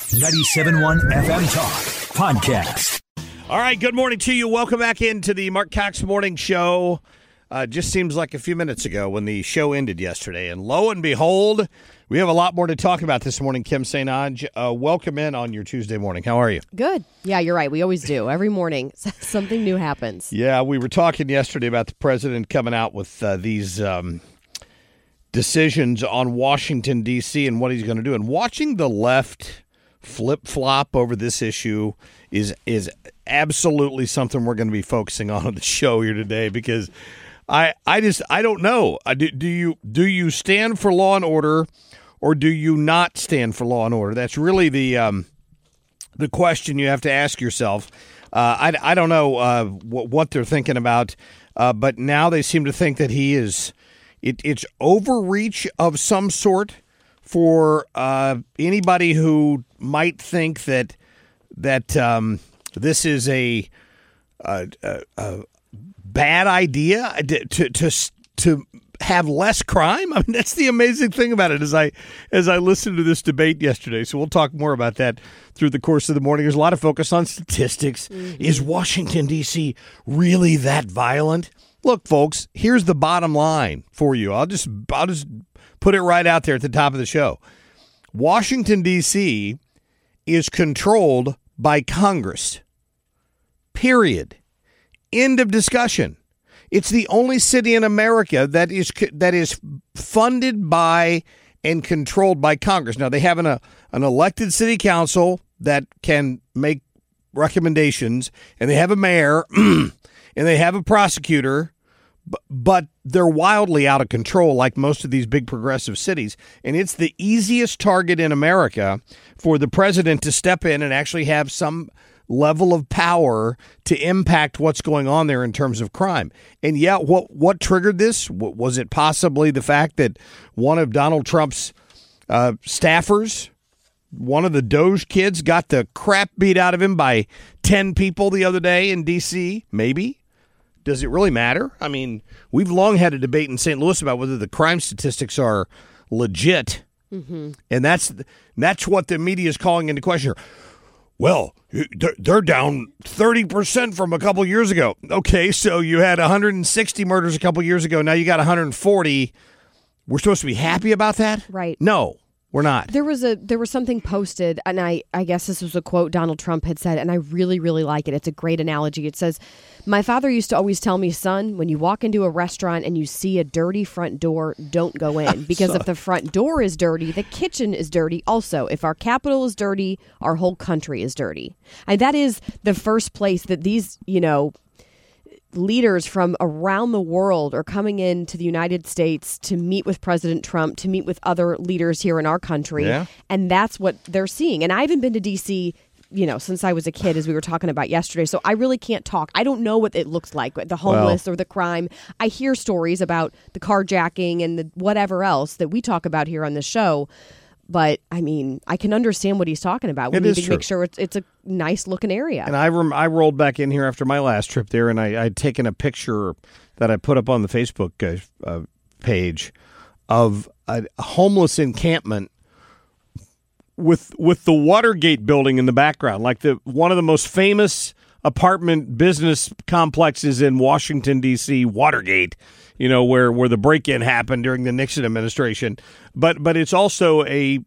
97.1 FM Talk Podcast. All right, good morning to you. Welcome back into the Mark Cox Morning Show. Just seems like a few minutes ago when the show ended yesterday. And lo and behold, we have a lot more to talk about this morning. Kim St. Onge, welcome in on your Tuesday morning. How are you? Good. Yeah, you're right. We always do. Every morning, something new happens. Yeah, we were talking yesterday about the president coming out with these decisions on Washington, D.C. and what he's going to do. And watching the left flip-flop over this issue is absolutely something we're going to be focusing on the show here today, because I don't know. Do you stand for law and order, or do you not stand for law and order? That's really the question you have to ask yourself. I don't know what they're thinking about, but now they seem to think that he is. It's overreach of some sort for anybody who might think that this is a bad idea to have less crime. I mean, that's the amazing thing about it. As I listened to this debate yesterday, so we'll talk more about that through the course of the morning. There's a lot of focus on statistics. Mm-hmm. Is Washington, D.C. really that violent? Look, folks, here's the bottom line for you. I'll just put it right out there at the top of the show. Washington, D.C. is controlled by Congress. Period. End of discussion. It's the only city in America that is funded by and controlled by Congress. Now, they have an elected city council that can make recommendations, and they have a mayor, and they have a prosecutor, but they're wildly out of control like most of these big progressive cities. And it's the easiest target in America for the president to step in and actually have some level of power to impact what's going on there in terms of crime. And yeah, what triggered this? Was it possibly the fact that one of Donald Trump's staffers, one of the Doge kids, got the crap beat out of him by 10 people the other day in D.C.? Maybe. Does it really matter? I mean, we've long had a debate in St. Louis about whether the crime statistics are legit. Mm-hmm. And that's what the media is calling into question. Well, they're down 30% from a couple years ago. Okay, so you had 160 murders a couple years ago. Now you got 140. We're supposed to be happy about that? Right. No, we're not. There was something posted, and I guess this was a quote Donald Trump had said, and I really, really like it. It's a great analogy. It says, "My father used to always tell me, son, when you walk into a restaurant and you see a dirty front door, don't go in. Because if the front door is dirty, the kitchen is dirty also. If our Capitol is dirty, our whole country is dirty." And that is the first place that these, leaders from around the world are coming into the United States to meet with President Trump, to meet with other leaders here in our country. Yeah. And that's what they're seeing. And I haven't been to D.C., since I was a kid, as we were talking about yesterday. So I really can't talk. I don't know what it looks like, the homeless or the crime. I hear stories about the carjacking and the whatever else that we talk about here on the show. But, I mean, I can understand what he's talking about. We need to make sure it's a nice-looking area. And I rolled back in here after my last trip there, and I'd taken a picture that I put up on the Facebook page of a homeless encampment with the Watergate building in the background, like one of the most famous apartment business complexes in Washington, D.C., Watergate, where the break-in happened during the Nixon administration. But it's also a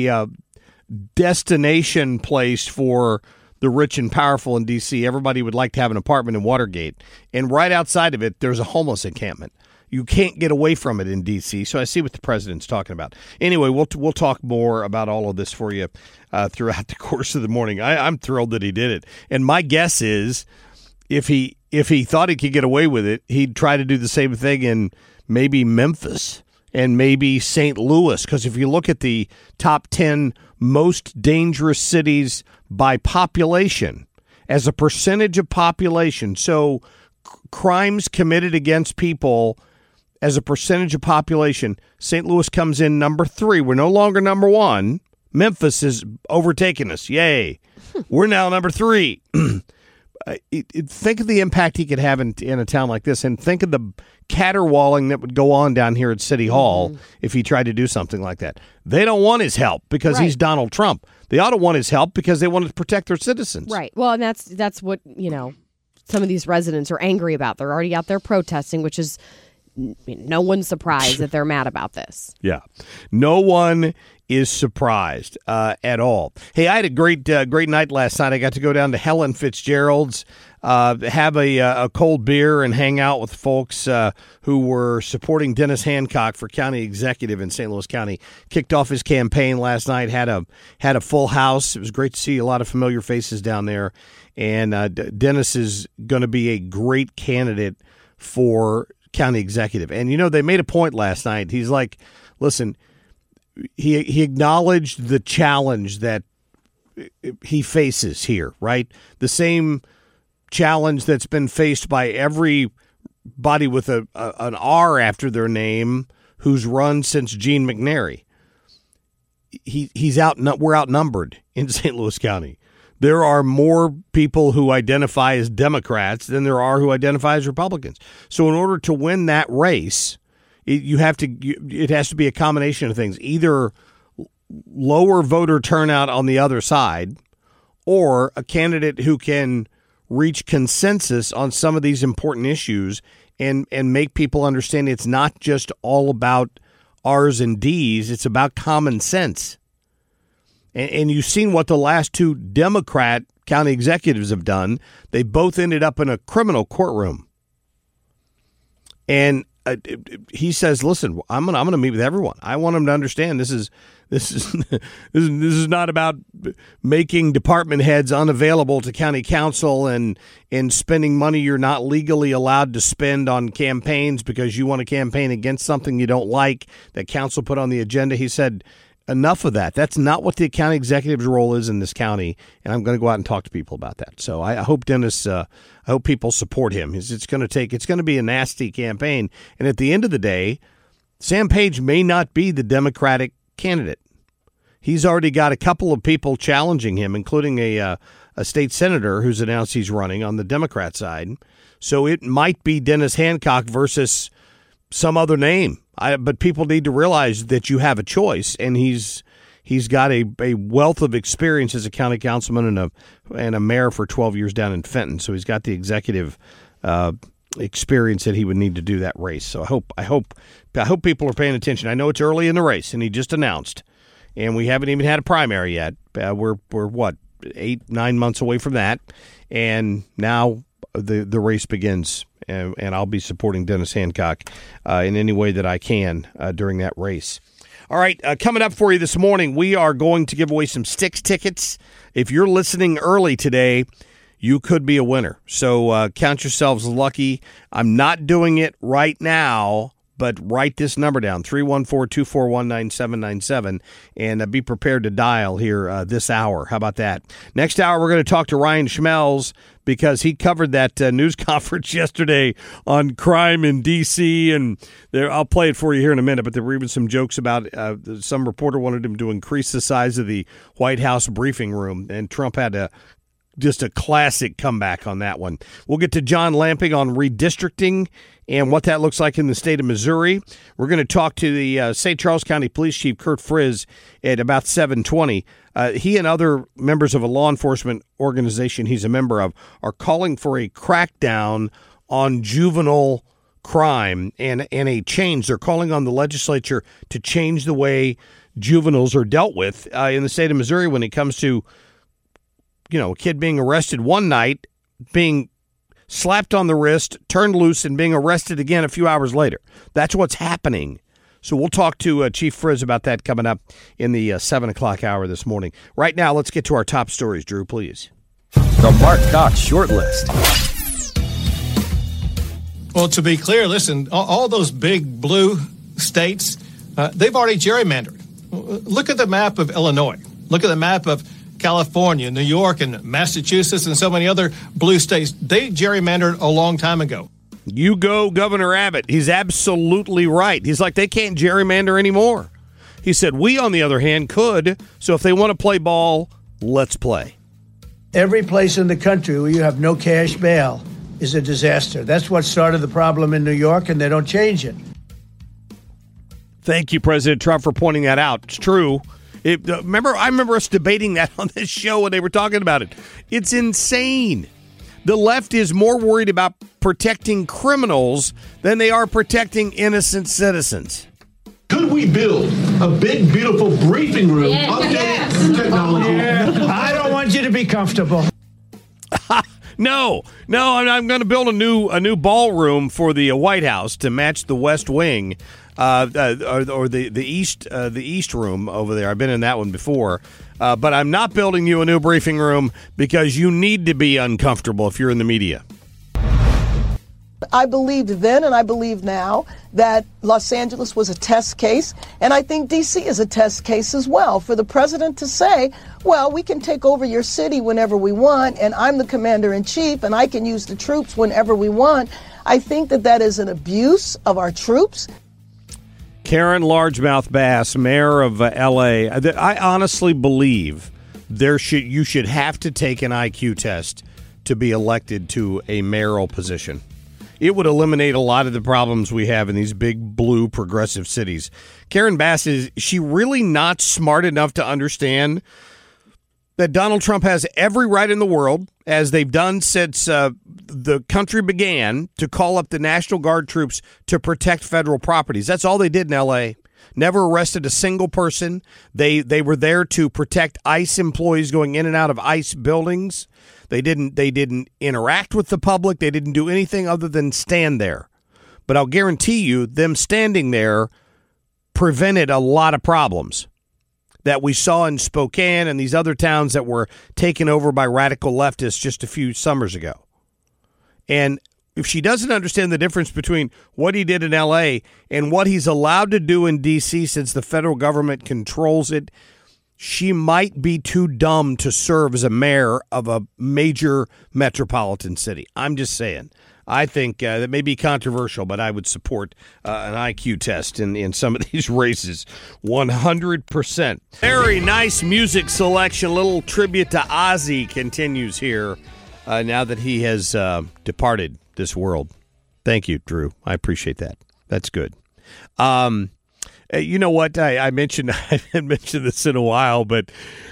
destination place for the rich and powerful in D.C. Everybody would like to have an apartment in Watergate. And right outside of it, there's a homeless encampment. You can't get away from it in D.C., so I see what the president's talking about. Anyway, we'll talk more about all of this for you throughout the course of the morning. I'm thrilled that he did it. And my guess is if he thought he could get away with it, he'd try to do the same thing in maybe Memphis and maybe St. Louis, because if you look at the top 10 most dangerous cities by population, as a percentage of population, so crimes committed against people as a percentage of population, St. Louis comes in number 3. We're no longer number 1. Memphis has overtaken us. Yay. We're now number 3. Think of the impact he could have in a town like this, and think of the caterwauling that would go on down here at City Hall if he tried to do something like that. They don't want his help because he's Donald Trump. They ought to want his help because they want to protect their citizens. Right. Well, and that's what, some of these residents are angry about. They're already out there protesting, which is no one's surprised that they're mad about this. Yeah. No one is surprised at all. Hey, I had a great night last night. I got to go down to Helen Fitzgerald's, have a cold beer and hang out with folks who were supporting Dennis Hancock for county executive in St. Louis County. Kicked off his campaign last night, had a full house. It was great to see a lot of familiar faces down there. And Dennis is going to be a great candidate for county executive. And, they made a point last night. He's like, listen, he acknowledged the challenge that he faces here, right? The same challenge that's been faced by everybody with an R after their name who's run since Gene McNary. We're outnumbered in St. Louis County. There are more people who identify as Democrats than there are who identify as Republicans. So in order to win that race, it has to be a combination of things. Either lower voter turnout on the other side or a candidate who can reach consensus on some of these important issues and make people understand it's not just all about R's and D's. It's about common sense. And you've seen what the last two Democrat county executives have done. They both ended up in a criminal courtroom. And he says, "Listen, I'm gonna meet with everyone. I want them to understand this is not about making department heads unavailable to county council and spending money you're not legally allowed to spend on campaigns because you want to campaign against something you don't like that council put on the agenda." He said, enough of that. That's not what the county executive's role is in this county, and I'm going to go out and talk to people about that. So I hope Dennis, I hope people support him. It's going to be a nasty campaign, and at the end of the day, Sam Page may not be the Democratic candidate. He's already got a couple of people challenging him, including a state senator who's announced he's running on the Democrat side. So it might be Dennis Hancock versus some other name. But people need to realize that you have a choice, and he's got a wealth of experience as a county councilman and a mayor for 12 years down in Fenton. So he's got the executive experience that he would need to do that race. So I hope people are paying attention. I know it's early in the race, and he just announced, and we haven't even had a primary yet. We're what, 8-9 months away from that, and now the race begins. And I'll be supporting Dennis Hancock in any way that I can during that race. All right, coming up for you this morning, we are going to give away some Styx tickets. If you're listening early today, you could be a winner. So count yourselves lucky. I'm not doing it right now, but write this number down, 314-241-9797, and be prepared to dial here this hour. How about that? Next hour, we're going to talk to Ryan Schmelz because he covered that news conference yesterday on crime in D.C., and I'll play it for you here in a minute, but there were even some jokes about some reporter wanted him to increase the size of the White House briefing room, and Trump had just a classic comeback on that one. We'll get to John Lamping on redistricting and what that looks like in the state of Missouri. We're going to talk to the St. Charles County Police Chief, Kurt Frizz, at about 7:20. He and other members of a law enforcement organization he's a member of are calling for a crackdown on juvenile crime and a change. They're calling on the legislature to change the way juveniles are dealt with in the state of Missouri when it comes to a kid being arrested one night, being slapped on the wrist, turned loose, and being arrested again a few hours later. That's what's happening. So we'll talk to Chief Frizz about that coming up in the 7 o'clock hour this morning. Right now, let's get to our top stories. Drew, please. The Mark Cox Short List. Well, to be clear, listen, all those big blue states, they've already gerrymandered. Look at the map of Illinois. Look at the map of California, New York, and Massachusetts, and so many other blue states. They gerrymandered a long time ago. You go, Governor Abbott. He's absolutely right. He's like, they can't gerrymander anymore. He said, we, on the other hand, could. So if they want to play ball, let's play. Every place in the country where you have no cash bail is a disaster. That's what started the problem in New York, and they don't change it. Thank you, President Trump, for pointing that out. It's true. I remember us debating that on this show when they were talking about it. It's insane. The left is more worried about protecting criminals than they are protecting innocent citizens. Could we build a big, beautiful briefing room updated technology? I don't want you to be comfortable. No, I'm going to build a new ballroom for the White House to match the West Wing, or the East room over there. I've been in that one before, but I'm not building you a new briefing room because you need to be uncomfortable if you're in the media. I believed then and I believe now that Los Angeles was a test case, and I think D.C. is a test case as well. For the president to say, well, we can take over your city whenever we want, and I'm the commander-in-chief, and I can use the troops whenever we want, I think that is an abuse of our troops. Karen Largemouth Bass, mayor of L.A., I honestly believe you should have to take an IQ test to be elected to a mayoral position. It would eliminate a lot of the problems we have in these big blue progressive cities. Karen Bass, is she really not smart enough to understand that Donald Trump has every right in the world, as they've done since the country began, to call up the National Guard troops to protect federal properties? That's all they did in L.A. Never arrested a single person. They were there to protect ICE employees going in and out of ICE buildings. They didn't interact with the public. They didn't do anything other than stand there. But I'll guarantee you, them standing there prevented a lot of problems that we saw in Spokane and these other towns that were taken over by radical leftists just a few summers ago. And if she doesn't understand the difference between what he did in L.A. and what he's allowed to do in D.C. since the federal government controls it, she might be too dumb to serve as a mayor of a major metropolitan city. I'm just saying. I think that may be controversial, but I would support an IQ test in some of these races 100%. Very nice music selection. A little tribute to Ozzy continues here now that he has departed this world. Thank you, Drew. I appreciate that. That's good. You know what? I haven't mentioned this in a while, but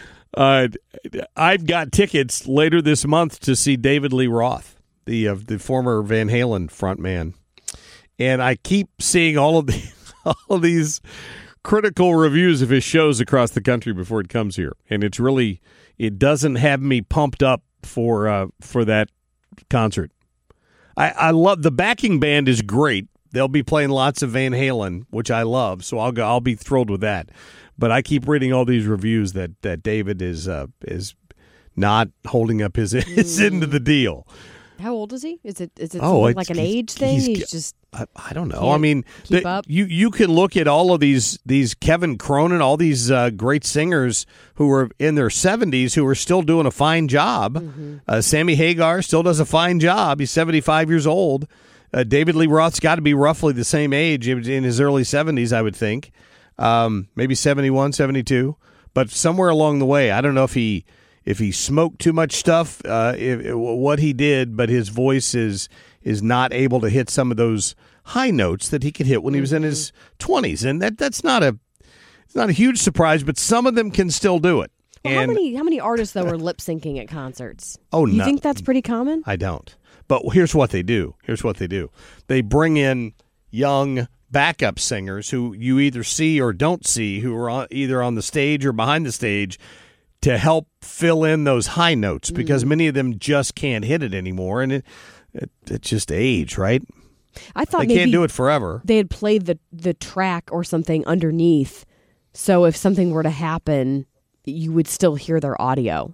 I've got tickets later this month to see David Lee Roth, the former Van Halen frontman, and I keep seeing all of these critical reviews of his shows across the country before it comes here, and it doesn't have me pumped up for that concert. I love the backing band is great. They'll be playing lots of Van Halen, which I love, so I'll be thrilled with that. But I keep reading all these reviews that David is not holding up his end of the deal. How old is he? Is it like an age thing? He's just I don't know. I mean, you can look at all of these Kevin Cronin, all these great singers who are in their 70s who are still doing a fine job. Mm-hmm. Sammy Hagar still does a fine job. He's 75 years old. David Lee Roth's got to be roughly the same age, in his early 70s, I would think. Maybe 71, 72. But somewhere along the way, I don't know if he smoked too much stuff, what he did, but his voice is not able to hit some of those high notes that he could hit when he was in his 20s. And that's not a huge surprise, but some of them can still do it. Well, how many artists, though, are lip syncing at concerts? Oh, no. You think that's pretty common? I don't. But here's what they do. They bring in young backup singers who you either see or don't see, who are either on the stage or behind the stage, to help fill in those high notes, because many of them just can't hit it anymore, and it's just age, right? I thought they maybe can't do it forever. They had played the track or something underneath, so if something were to happen, you would still hear their audio.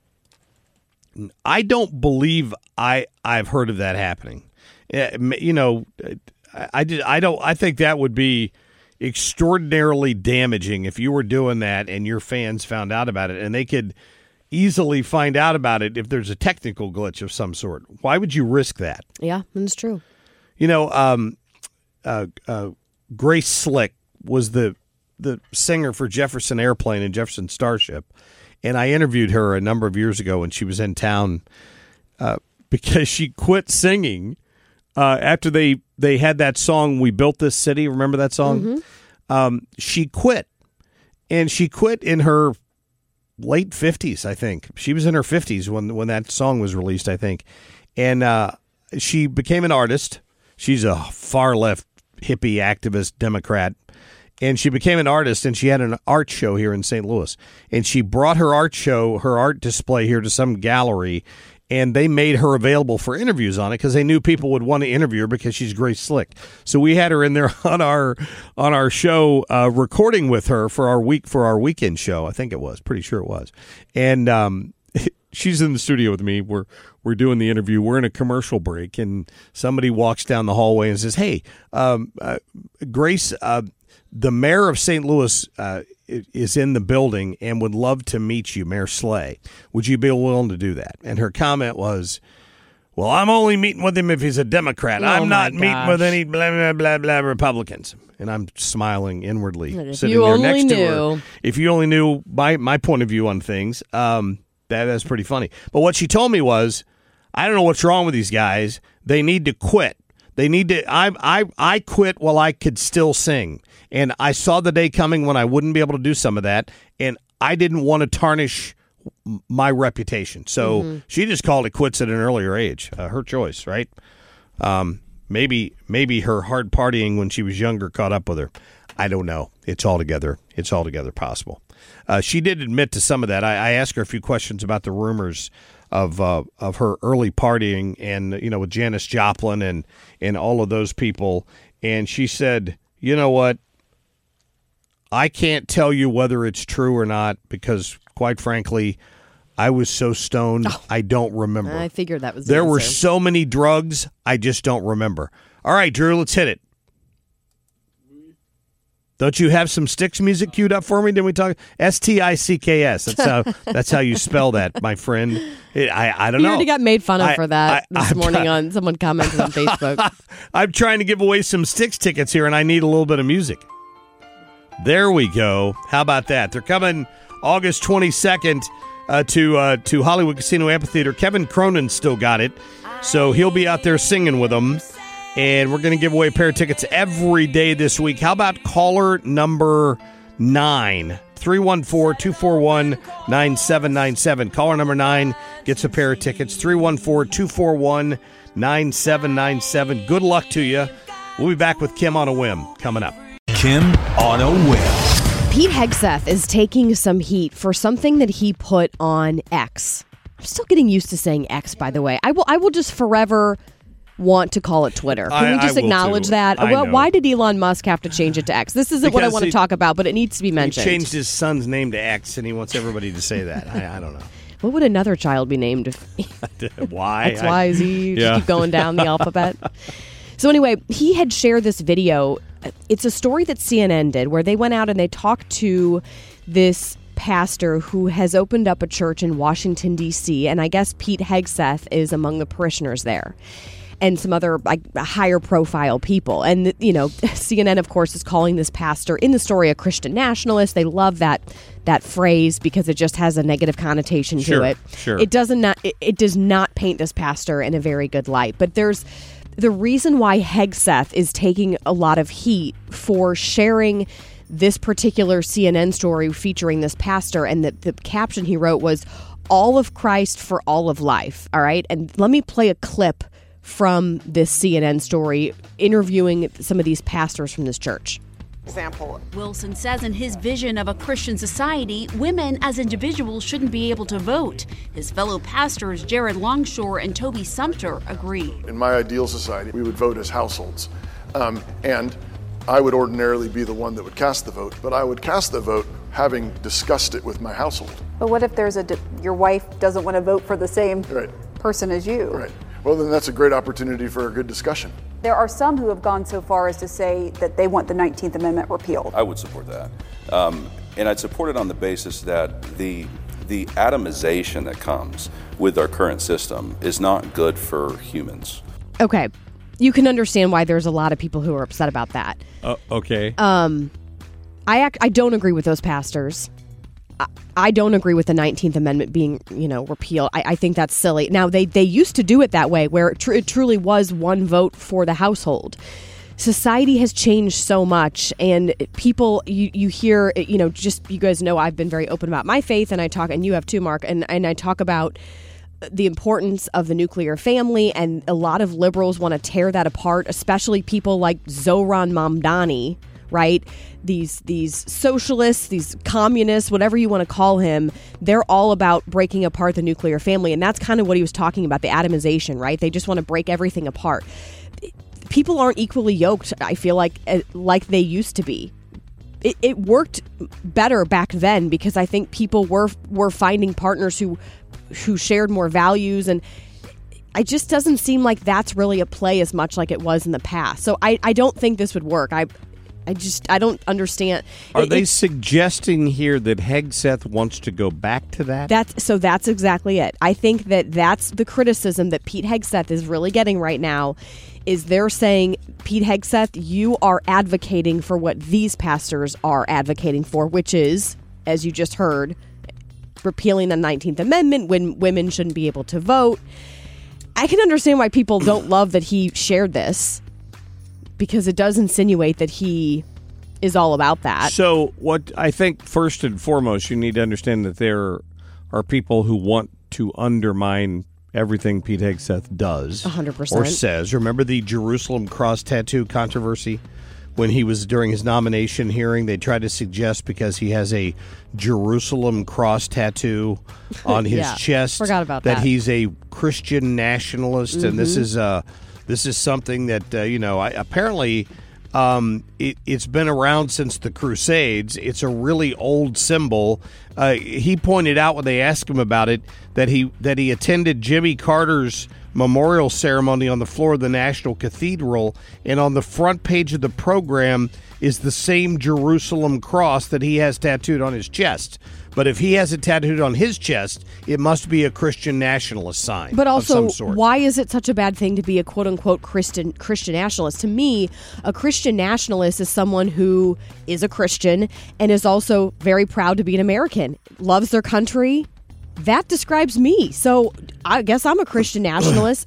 I don't believe I've heard of that happening. You know, I think that would be extraordinarily damaging if you were doing that and your fans found out about it, and they could easily find out about it if there's a technical glitch of some sort. Why would you risk that? Yeah, that's true. You know, Grace Slick was the singer for Jefferson Airplane and Jefferson Starship. And I interviewed her a number of years ago when she was in town because she quit singing after they had that song, "We Built This City." Remember that song? Mm-hmm. She quit. and she quit in her late 50s, I think. She was in her 50s when that song was released, I think. And she became an artist. She's a far-left hippie activist Democrat. And she became an artist, and she had an art show here in St. Louis. And she brought her art display here to some gallery, and they made her available for interviews on it because they knew people would want to interview her because she's Grace Slick. So we had her in there on our show, recording with her for our weekend show. I think it was, pretty sure it was. And she's in the studio with me. We're doing the interview. We're in a commercial break, and somebody walks down the hallway and says, "Hey, Grace, the mayor of St. Louis is in the building and would love to meet you, Mayor Slay. Would you be willing to do that?" And her comment was, "Well, I'm only meeting with him if he's a Democrat. I'm not meeting with any blah, blah, blah, blah Republicans." And I'm smiling inwardly, sitting there next to her. If you only knew my point of view on things, that's pretty funny. But what she told me was, I don't know what's wrong with these guys. They need to quit. They need to. I quit while I could still sing. And I saw the day coming when I wouldn't be able to do some of that, and I didn't want to tarnish my reputation. So she just called it quits at an earlier age. Her choice, right? Maybe her hard partying when she was younger caught up with her. I don't know. It's altogether possible. She did admit to some of that. I asked her a few questions about the rumors of her early partying and with Janis Joplin and all of those people, and she said, "You know what? I can't tell you whether it's true or not because, quite frankly, I was so stoned, I don't remember." I figured that was there were so many drugs, I just don't remember. All right, Drew, let's hit it. Don't you have some Styx music queued up for me? Didn't we talk? Sticks. That's how you spell that, my friend. I don't know. You already got made fun of for that this morning on someone commented on Facebook. I'm trying to give away some Styx tickets here, and I need a little bit of music. There we go. How about that? They're coming August 22nd to Hollywood Casino Amphitheater. Kevin Cronin still got it, so he'll be out there singing with them. And we're going to give away a pair of tickets every day this week. How about caller number 9? 314-241-9797. Caller number 9 gets a pair of tickets. 314-241-9797. Good luck to you. We'll be back with Kim on a Whim coming up. Kim on a Whim. Pete Hegseth is taking some heat for something that he put on X. I'm still getting used to saying X, by the way. I will just forever want to call it Twitter. Can we just acknowledge that? Well, why did Elon Musk have to change it to X? This isn't what I want to talk about, but it needs to be mentioned. He changed his son's name to X, and he wants everybody to say that. I don't know. What would another child be named if Y? X, Y, Z? Just keep going down the alphabet. So anyway, he had shared this video. It's a story that CNN did where they went out and they talked to this pastor who has opened up a church in Washington, D.C., and I guess Pete Hegseth is among the parishioners there. And some other higher profile people. And, CNN, of course, is calling this pastor in the story a Christian nationalist. They love that phrase because it just has a negative connotation to it. Sure. It does not paint this pastor in a very good light. But there's the reason why Hegseth is taking a lot of heat for sharing this particular CNN story featuring this pastor. And the caption he wrote was, "All of Christ for all of life." All right. And let me play a clip from this CNN story interviewing some of these pastors from this church. Example. Wilson says in his vision of a Christian society, women as individuals shouldn't be able to vote. His fellow pastors Jared Longshore and Toby Sumter agree. In my ideal society, we would vote as households. And I would ordinarily be the one that would cast the vote, but I would cast the vote having discussed it with my household. But what if your wife doesn't want to vote for the same person as you? Right. Well, then that's a great opportunity for a good discussion. There are some who have gone so far as to say that they want the 19th Amendment repealed. I would support that. And I'd support it on the basis that the atomization that comes with our current system is not good for humans. Okay. You can understand why there's a lot of people who are upset about that. Okay. I don't agree with those pastors. I don't agree with the 19th Amendment being, repealed. I think that's silly. Now, they used to do it that way, where it truly was one vote for the household. society has changed so much, and people, you hear, just, you guys know I've been very open about my faith, and I talk, and you have too, Mark, and I talk about the importance of the nuclear family, and a lot of liberals want to tear that apart, especially people like Zohran Mamdani, right? These socialists, these communists, whatever you want to call him, they're all about breaking apart the nuclear family, and that's kind of what he was talking about, the atomization, right? They just want to break everything apart. People aren't equally yoked, I feel like they used to be. It worked better back then because I think people were finding partners who shared more values, and it just doesn't seem like that's really a play as much like it was in the past. So I don't think this would work. I don't understand. Are they suggesting here that Hegseth wants to go back to that? That's exactly it. I think that's the criticism that Pete Hegseth is really getting right now, is they're saying, Pete Hegseth, you are advocating for what these pastors are advocating for, which is, as you just heard, repealing the 19th Amendment when women shouldn't be able to vote. I can understand why people don't love that he shared this, because it does insinuate that he is all about that. So what I think, first and foremost, you need to understand that there are people who want to undermine everything Pete Hegseth does 100%. or says. Remember the Jerusalem cross tattoo controversy? When he was during his nomination hearing, they tried to suggest because he has a Jerusalem cross tattoo on his chest, forgot about that. he's a Christian nationalist, and this is something that apparently it's been around since the Crusades. It's a really old symbol. He pointed out when they asked him about it that he attended Jimmy Carter's memorial ceremony on the floor of the National Cathedral, and on the front page of the program is the same Jerusalem cross that he has tattooed on his chest. But if he has it tattooed on his chest, it must be a Christian nationalist sign. But also, of some sort. Why is it such a bad thing to be a quote-unquote Christian nationalist? To me, a Christian nationalist is someone who is a Christian and is also very proud to be an American, loves their country. That describes me. So I guess I'm a Christian nationalist.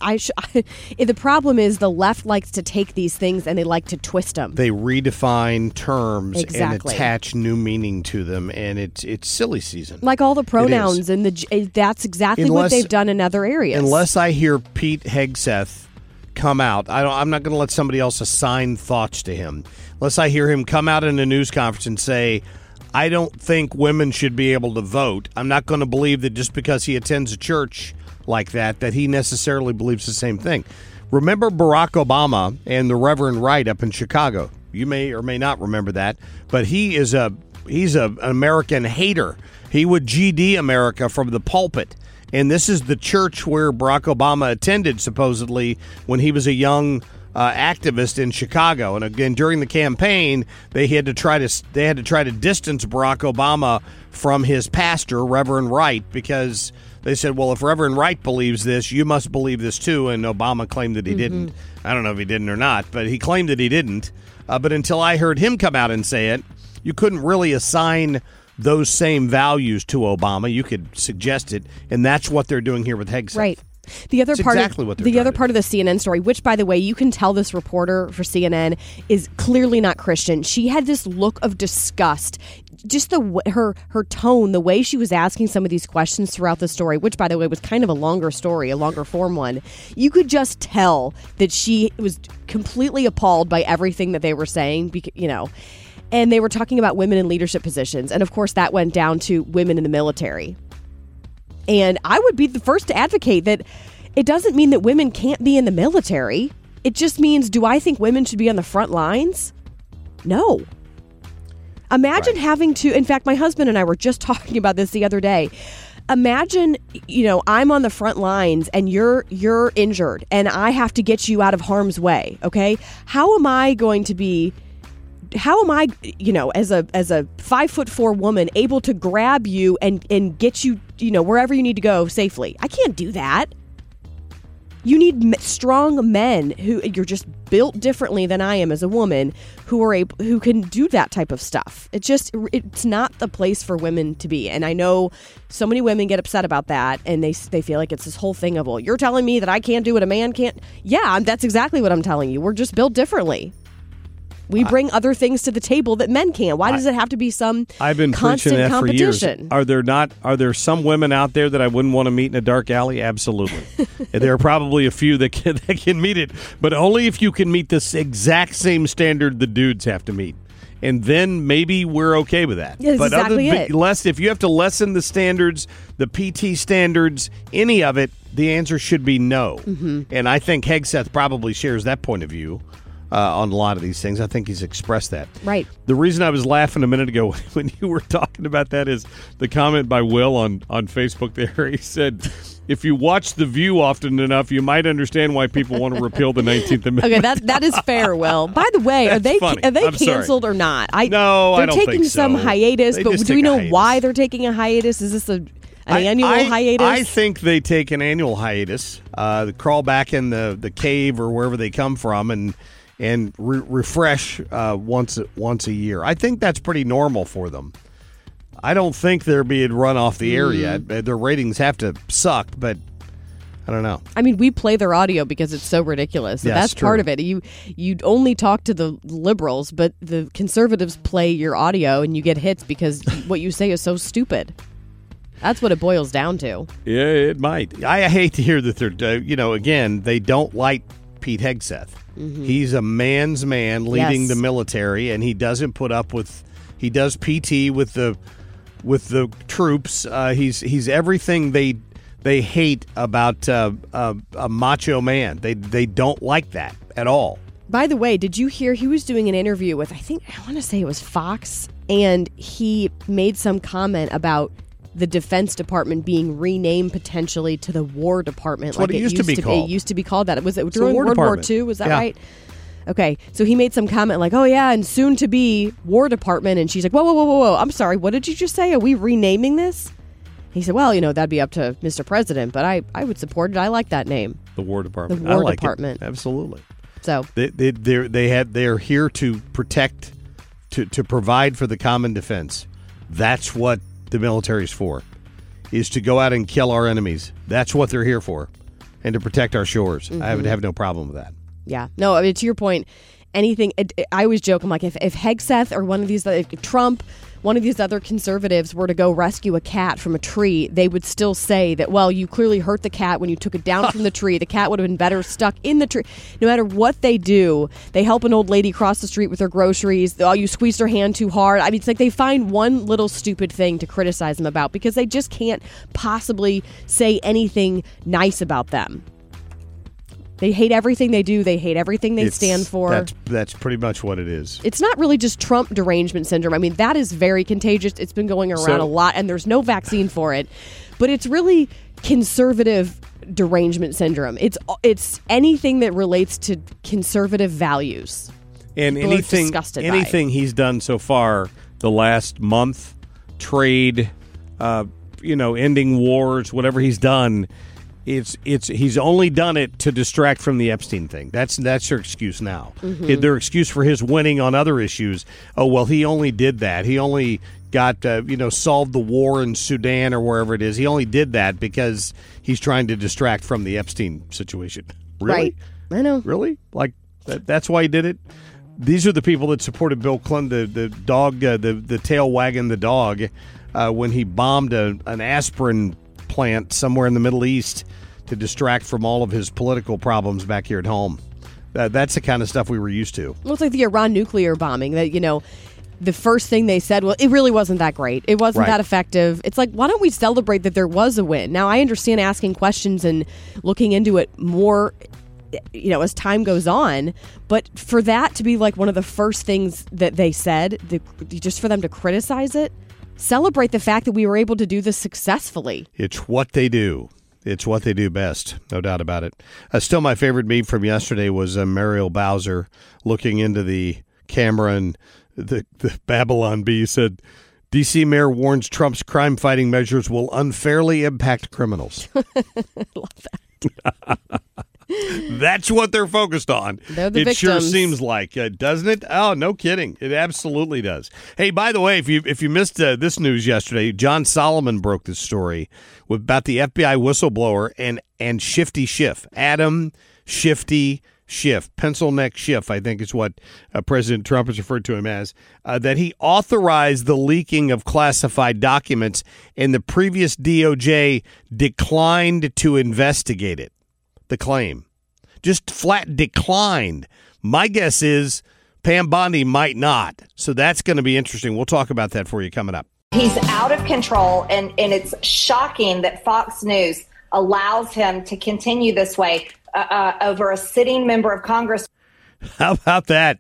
The problem is the left likes to take these things and they like to twist them. They redefine terms and attach new meaning to them, and it's silly season. Like all the pronouns, and that's exactly what they've done in other areas. Unless I hear Pete Hegseth come out, I'm not going to let somebody else assign thoughts to him. Unless I hear him come out in a news conference and say, I don't think women should be able to vote. I'm not going to believe that just because he attends a church like that he necessarily believes the same thing. Remember Barack Obama and the Reverend Wright up in Chicago? You may or may not remember that, but he's an American hater. He would GD America from the pulpit. And this is the church where Barack Obama attended, supposedly, when he was a young activist in Chicago. And again, during the campaign, they had to try to distance Barack Obama from his pastor, Reverend Wright, because they said, well, if Reverend Wright believes this, you must believe this too. And Obama claimed that he didn't. I don't know if he didn't or not, but he claimed that he didn't. But until I heard him come out and say it, you couldn't really assign those same values to Obama. You could suggest it, and that's what they're doing here with Hegseth. Right. The other part of the CNN story, which, by the way, you can tell this reporter for CNN is clearly not Christian. She had this look of disgust. Just her tone, the way she was asking some of these questions throughout the story, which, by the way, was kind of a longer story, a longer form one. You could just tell that she was completely appalled by everything that they were saying, and they were talking about women in leadership positions. And, of course, that went down to women in the military. And I would be the first to advocate that it doesn't mean that women can't be in the military. It just means, do I think women should be on the front lines? No. Imagine having to, in fact, my husband and I were just talking about this the other day. Imagine, I'm on the front lines and you're injured and I have to get you out of harm's way, okay? How am I, as a 5'4" woman, able to grab you and get you, wherever you need to go safely? I can't do that. You need strong men you're just built differently than I am as a woman who can do that type of stuff. It's not the place for women to be. And I know so many women get upset about that, and they feel like it's this whole thing of, well, you're telling me that I can't do what a man can't. Yeah, that's exactly what I'm telling you. We're just built differently. We bring other things to the table that men can't. Why does it have to be some I've been constant preaching that competition? for years. Are there some women out there that I wouldn't want to meet in a dark alley? Absolutely. There are probably a few that can meet it, but only if you can meet this exact same standard the dudes have to meet. And then maybe we're okay with that. Yeah, that's but exactly it. If you have to lessen the standards, the PT standards, any of it, the answer should be no. Mm-hmm. And I think Hegseth probably shares that point of view on a lot of these things. I think he's expressed that. Right. The reason I was laughing a minute ago when you were talking about that is the comment by Will on Facebook there. He said, if you watch The View often enough, you might understand why people want to repeal the 19th Amendment. Okay, that is fair, Will. By the way, are they canceled or not? I don't They're taking think so. some hiatus, They but just do we take a know hiatus. why they're taking a hiatus? Is this an annual hiatus? I think they take an annual hiatus, crawl back in the cave or wherever they come from, and refresh once a year. I think that's pretty normal for them. I don't think they're being run off the air yet. Their ratings have to suck, but I don't know. I mean, we play their audio because it's so ridiculous. So Yeah, that's it's true. part of it. You only talk to the liberals, but the conservatives play your audio and you get hits because what you say is so stupid. That's what it boils down to. Yeah, it might. I hate to hear that they're, again, they don't like Pete Hegseth. Mm-hmm. He's a man's man leading Yes. the military, and he doesn't put up with. He does PT with the troops. He's everything they hate about a macho man. They don't like that at all. By the way, did you hear he was doing an interview with, I want to say it was Fox, and he made some comment about the Defense Department being renamed potentially to the War Department. That's what it used to be called. It used to be called that. Was it the during War World War Department. II? Was that Yeah. right? Okay, so he made some comment like, oh yeah, and soon to be War Department. And she's like, whoa. I'm sorry, what did you just say? Are we renaming this? He said, well, that'd be up to Mr. President, but I would support it. I like that name. The War Department. The War I like Department. It. Absolutely. So they're here to protect, to provide for the common defense. That's what the military's for, is to go out and kill our enemies. That's what they're here for, and to protect our shores. I would have no problem with that. Yeah. No, I mean, to your point, anything, I always joke, I'm like, if Hegseth or one of these, if Trump, one of these other conservatives were to go rescue a cat from a tree, they would still say that, well, you clearly hurt the cat when you took it down from the tree. The cat would have been better stuck in the tree. No matter what they do, they help an old lady cross the street with her groceries. Oh, you squeezed her hand too hard. I mean, it's like they find one little stupid thing to criticize them about because they just can't possibly say anything nice about them. They hate everything they do. They hate everything they stand for. That's pretty much what it is. It's not really just Trump derangement syndrome. I mean, that is very contagious. It's been going around a lot, and there's no vaccine for it. But it's really conservative derangement syndrome. It's anything that relates to conservative values. And People are disgusted by it. anything he's done so far, the last month, trade, ending wars, whatever he's done. He's only done it to distract from the Epstein thing. That's their excuse now. Mm-hmm. Their excuse for his winning on other issues. Oh well, he only did that. He only got solved the war in Sudan or wherever it is. He only did that because he's trying to distract from the Epstein situation. Really? Right. I know. Really? Like that's why he did it. These are the people that supported Bill Clinton, the dog, the tail wagging the dog, when he bombed an aspirin plant somewhere in the Middle East to distract from all of his political problems back here at home. That's the kind of stuff we were used to. Well, it's like the Iran nuclear bombing that, the first thing they said, well, it really wasn't that great. It wasn't that effective. It's like, why don't we celebrate that there was a win? Now, I understand asking questions and looking into it more, as time goes on, but for that to be like one of the first things that they said, just for them to criticize it, celebrate the fact that we were able to do this successfully. It's what they do. It's what they do best, no doubt about it. Still, my favorite meme from yesterday was Muriel Bowser looking into the camera, and the Babylon Bee said, D.C. Mayor warns Trump's crime-fighting measures will unfairly impact criminals. Love that. That's what they're focused on. They're the it victims. Sure seems like, doesn't it? Oh, no kidding. It absolutely does. Hey, by the way, if you missed this news yesterday, John Solomon broke this story about the FBI whistleblower and Shifty Schiff. Adam Shifty Schiff, pencil neck Schiff, I think is what President Trump has referred to him as, that he authorized the leaking of classified documents, and the previous DOJ declined to investigate it. The claim. Just flat declined. My guess is Pam Bondi might not. So that's going to be interesting. We'll talk about that for you coming up. He's out of control, and it's shocking that Fox News allows him to continue this way over a sitting member of Congress. How about that?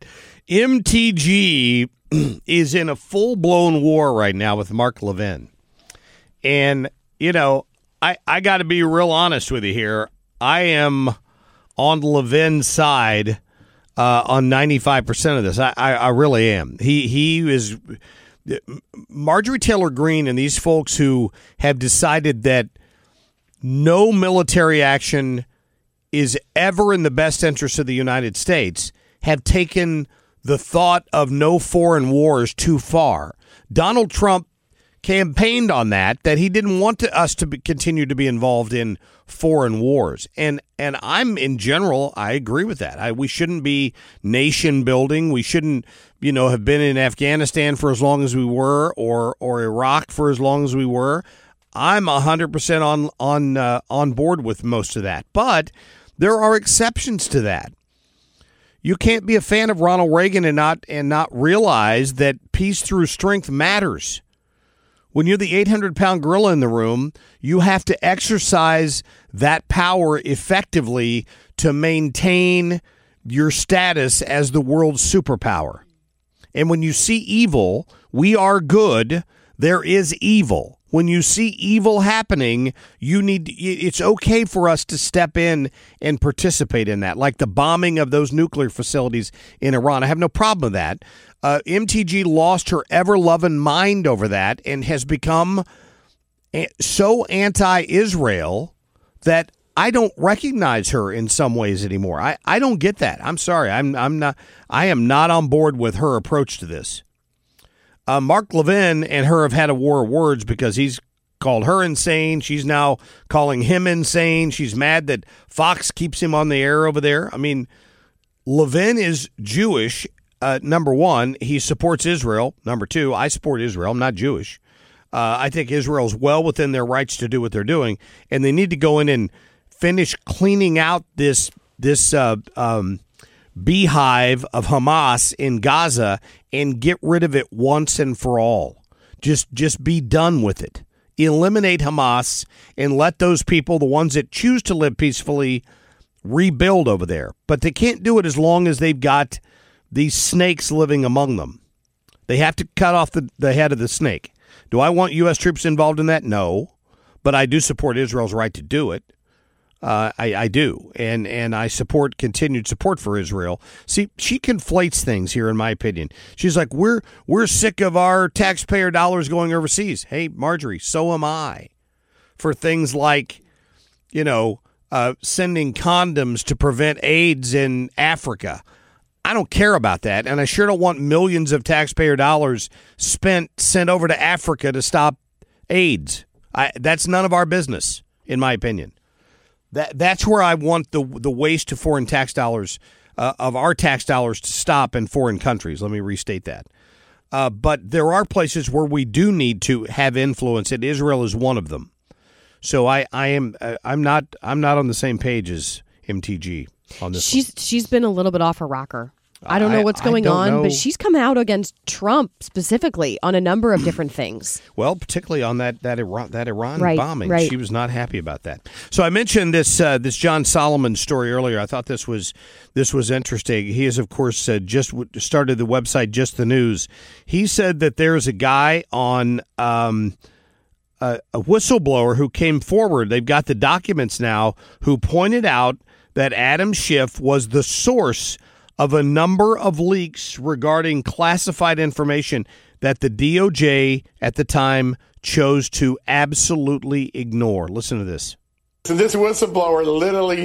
MTG is in a full-blown war right now with Mark Levin. And, you know, I got to be real honest with you here. I am on Levin's side on 95% of this. I really am. He is Marjorie Taylor Greene and these folks who have decided that no military action is ever in the best interest of the United States have taken the thought of no foreign wars too far. Donald Trump campaigned on that he didn't want us to continue to be involved in foreign wars. And I'm, in general, I agree with that. We shouldn't be nation building. We shouldn't, have been in Afghanistan for as long as we were or Iraq for as long as we were. I'm 100% on board with most of that. But there are exceptions to that. You can't be a fan of Ronald Reagan and not realize that peace through strength matters. When you're the 800-pound gorilla in the room, you have to exercise that power effectively to maintain your status as the world's superpower. And when you see evil, we are good. There is evil. When you see evil happening, it's okay for us to step in and participate in that, like the bombing of those nuclear facilities in Iran. I have no problem with that. MTG lost her ever-loving mind over that and has become so anti-Israel that I don't recognize her in some ways anymore. I don't get that. I'm sorry. I am not on board with her approach to this. Mark Levin and her have had a war of words because he's called her insane. She's now calling him insane. She's mad that Fox keeps him on the air over there. I mean, Levin is Jewish. Number one, he supports Israel. Number two, I support Israel. I'm not Jewish. I think Israel's well within their rights to do what they're doing, and they need to go in and finish cleaning out this beehive of Hamas in Gaza and get rid of it once and for all. Just be done with it. Eliminate Hamas and let those people, the ones that choose to live peacefully, rebuild over there. But they can't do it as long as they've got these snakes living among them. They have to cut off the head of the snake. Do I want U.S. troops involved in that? No. But I do support Israel's right to do it. I do. And I support continued support for Israel. See, she conflates things here, in my opinion. She's like, we're sick of our taxpayer dollars going overseas. Hey, Marjorie, so am I. For things like, sending condoms to prevent AIDS in Africa. I don't care about that, and I sure don't want millions of taxpayer dollars sent over to Africa to stop AIDS. That's none of our business, in my opinion. That's where I want the waste of foreign tax dollars, of our tax dollars, to stop in foreign countries. Let me restate that. But there are places where we do need to have influence, and Israel is one of them. So I'm not on the same page as MTG on this. She's been a little bit off her rocker. I don't know what's going on, but she's come out against Trump specifically on a number of different things. Well, particularly on that Iran bombing. Right. She was not happy about that. So I mentioned this John Solomon story earlier. I thought this was interesting. He has, of course, just started the website Just the News. He said that there's a guy on a whistleblower who came forward. They've got the documents now, who pointed out that Adam Schiff was the source of a number of leaks regarding classified information that the DOJ at the time chose to absolutely ignore. Listen to this. So this whistleblower literally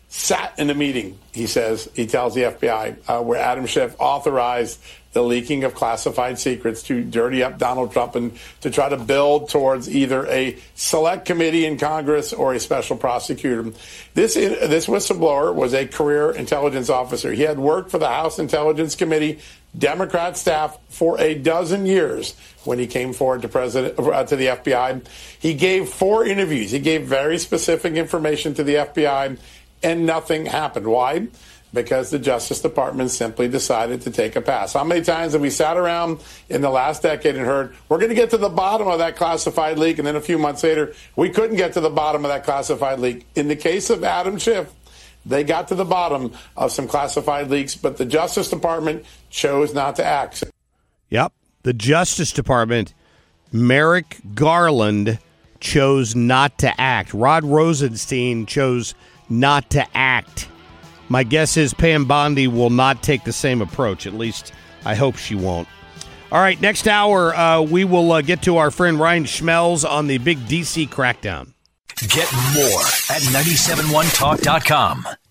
sat in a meeting, he tells the FBI, where Adam Schiff authorized the leaking of classified secrets to dirty up Donald Trump and to try to build towards either a select committee in Congress or a special prosecutor. This whistleblower was a career intelligence officer. He had worked for the House Intelligence Committee, Democrat staff, for a dozen years when he came forward to the FBI. He gave 4 interviews. He gave very specific information to the FBI, and nothing happened. Why? Because the Justice Department simply decided to take a pass. How many times have we sat around in the last decade and heard, we're going to get to the bottom of that classified leak, and then a few months later, we couldn't get to the bottom of that classified leak. In the case of Adam Schiff, they got to the bottom of some classified leaks, but the Justice Department chose not to act. Yep. The Justice Department, Merrick Garland, chose not to act. Rod Rosenstein chose not to act. My guess is Pam Bondi will not take the same approach. At least I hope she won't. All right, next hour, we will get to our friend Ryan Schmelz on the big D.C. crackdown. Get more at 971talk.com.